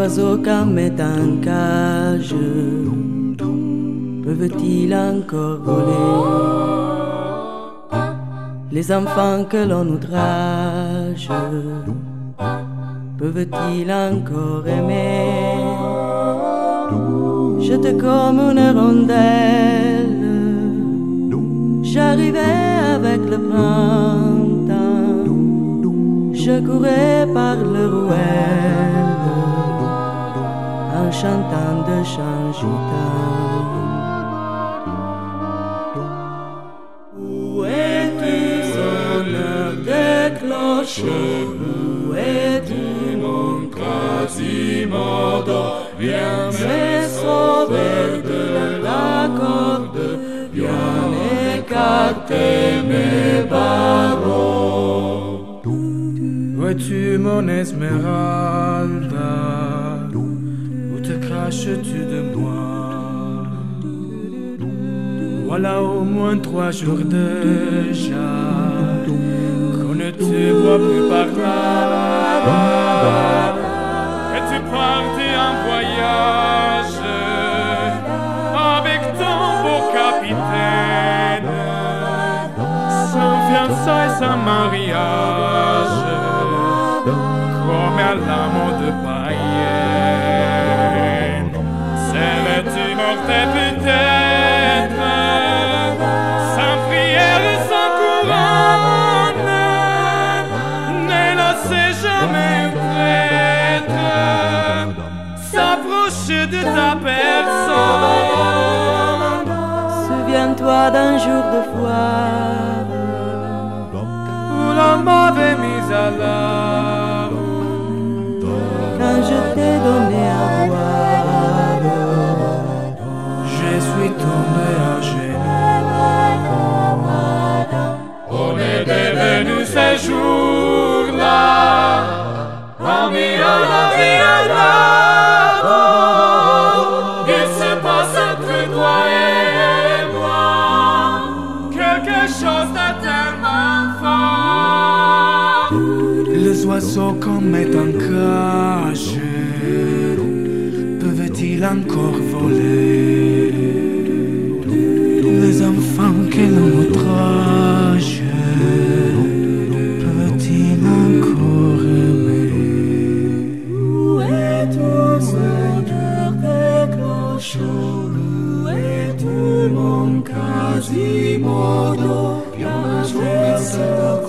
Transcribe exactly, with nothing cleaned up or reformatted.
oiseaux comme est un cage, peuvent-ils encore voler? Les enfants que l'on outrage, peuvent-ils encore aimer? J'étais comme une rondelle, j'arrivais avec le printemps, je courais par le ruelle en chantant de chants gitans. Où es-tu, sonneur de cloche? Où es-tu, mon Quasimodo? Viens me sauver de la corde, viens écarter mes barreaux. Où es-tu, mon Esmeralda? Où te caches-tu de moi? Voilà au moins trois jours déjà qu'on ne te voit plus par là. Es-tu parti en voyage avec ton beau capitaine, sans fiançailles, sans mariage, comme à la mode païenne? Serais-tu morte peut-être, sans prière, sans couronne? Ne laissez jamais un prêtre s'approcher de ta personne. Souviens-toi d'un jour de foire où l'on m'avait mis à l'art, quand je t'ai donné à boire. Je suis tombé à genoux. On est devenu ces jours-là amis à la vie à la mort. Il se passe entre toi et moi quelque chose de tellement fort. Les oiseaux comme est en cage, peuvent-ils encore voler? Les enfants que l'on outrage, peuvent-ils encore aimer? Où es-tu, sonneur de cloche? Où es-tu, mon Quasimodo? Viens me sauver.